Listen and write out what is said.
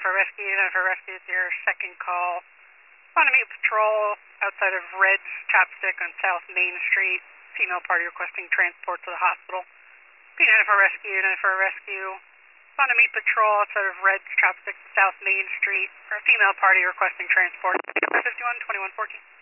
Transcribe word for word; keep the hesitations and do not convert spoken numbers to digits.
Identify Rescue, Identify Rescue is your second call. Want to meet patrol outside of Red's Chopstick on South Main Street. Female party requesting transport to the hospital. Identify Rescue, Identify Rescue. Want to meet patrol outside of Red's Chopstick, South Main Street. For a female party requesting transport. fifty-one twenty-one fourteen.